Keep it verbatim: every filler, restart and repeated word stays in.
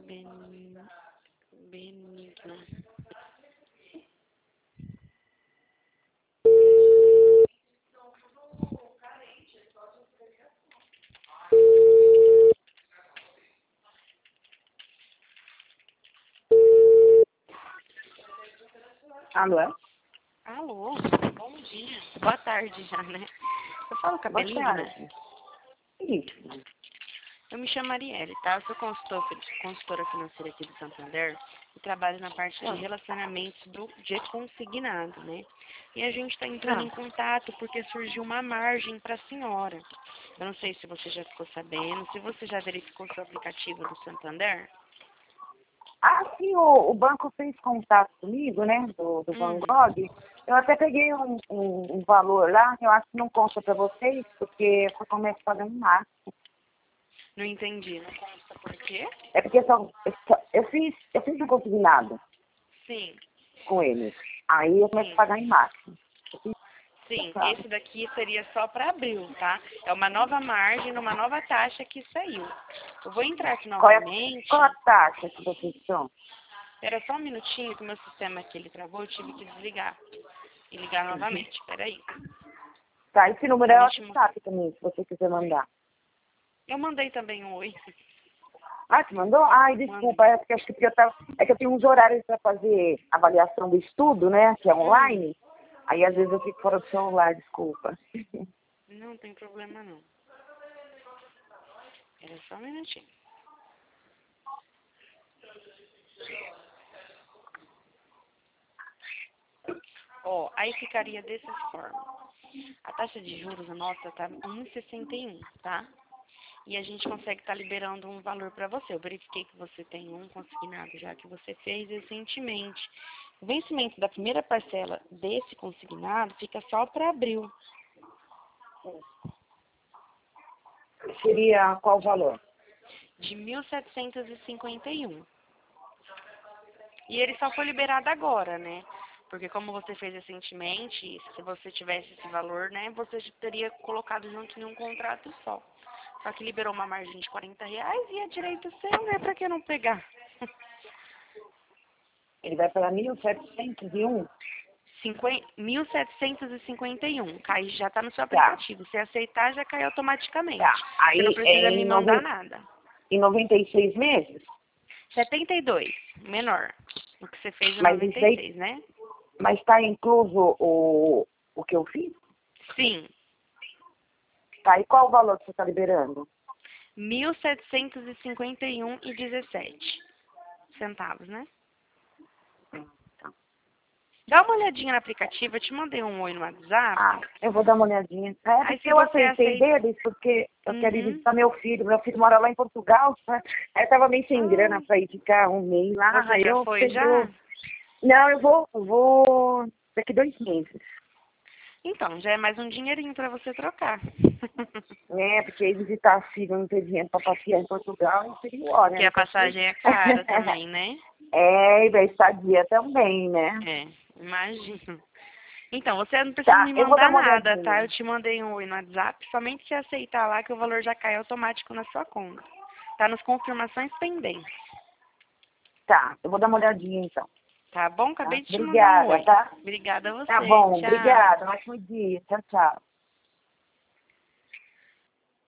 Ben... Benigno. Alô? Alô, bom dia. Boa tarde já, né? Eu falo com a Boa Benigna. tarde. Isso. Eu me chamo Arielle, tá? Eu sou consultor, consultora financeira aqui do Santander e trabalho na parte de Ah. relacionamentos do, de consignado, né? E a gente está entrando Ah. em contato porque surgiu uma margem para a senhora. Eu não sei se você já ficou sabendo, se você já verificou seu aplicativo do Santander. Ah, sim, o, o banco fez contato comigo, né, do, do Van Hum, Gogh. Eu até peguei um, um, um valor lá, que eu acho que não consta para vocês, porque eu só começo pagando em março. não entendi, não consta por quê? É porque só, eu, só- eu fiz, eu fiz um consignado Sim, com ele. Aí eu começo a sim. pagar em março. Eu fiz, Sim, sabe? esse daqui seria só para abril, tá? É uma nova margem, numa nova taxa que saiu. Eu vou entrar aqui Qual é, novamente. qual a taxa que vocês estão? Espera só um minutinho que o meu sistema aqui ele travou, eu tive que desligar e ligar novamente. Espera aí. Tá, esse número Pra é o mim te mo- WhatsApp também, se você quiser mandar. Eu mandei também um oi. Ah, te mandou? Ai, Mandei. desculpa, é que acho que eu tava, é que eu tenho uns horários para fazer avaliação do estudo, né, que é Hum, online. Aí às vezes eu fico fora do celular, desculpa. não tem problema não. Era só um minutinho. Ó, aí ficaria dessa forma. A taxa de juros, a nota tá um vírgula sessenta e um, tá? E a gente consegue estar liberando um valor para você. Eu verifiquei que você tem um consignado já que você fez recentemente. O vencimento da primeira parcela desse consignado fica só para abril, Seria qual o valor? de mil setecentos e cinquenta e um. E ele só foi liberado agora, né? Porque como você fez recentemente, se você tivesse esse valor, né, você já teria colocado junto em um contrato só. Só que liberou uma margem de quarenta reais e é direito seu, né? Pra que não pegar? Ele vai para mil setecentos e um? mil setecentos e cinquenta e um. Cai, já está no seu Tá, aplicativo. Se aceitar, já cai automaticamente. tá. Você não Aí é precisa me em, mandar noven... nada. em noventa e seis meses? setenta e dois, menor. O que você fez em Mas noventa isso e aí, seis, né? mas está incluso o, o que eu fiz? Sim. Tá, e qual o valor que você está liberando? mil setecentos e cinquenta e um e dezessete centavos, né? Dá uma olhadinha no aplicativo. Eu te mandei um oi no WhatsApp. Ah, eu vou dar uma olhadinha. É Aí porque se eu você aceitei aceita... deles, porque eu quero ir Uhum. visitar meu filho. Meu filho mora lá em Portugal, né? Aí eu tava meio sem grana Ah, para ir ficar um mês lá. você Aí já eu foi pegou. já? Não, eu vou, eu vou daqui dois meses. Então, já é mais um dinheirinho para você trocar. É, porque ir visitar a filha, não ter dinheiro para passear em Portugal, não seria hora, né? Porque a Nunca fui. passagem é cara também, né? É, e a estadia também, né? É, imagino. Então, você não precisa Tá, me eu vou dar mandar uma nada, tá? olhadinha. Eu te mandei um oi no WhatsApp, somente se aceitar lá que o valor já cai automático na sua conta. Tá nas confirmações pendentes, Tá, eu vou dar uma olhadinha então. tá bom? Tá? Acabei de te mandar um Obrigada, oi. tá? Obrigada a Tá você. bom, Tchau. obrigada. Um ótimo dia. Tchau, tchau.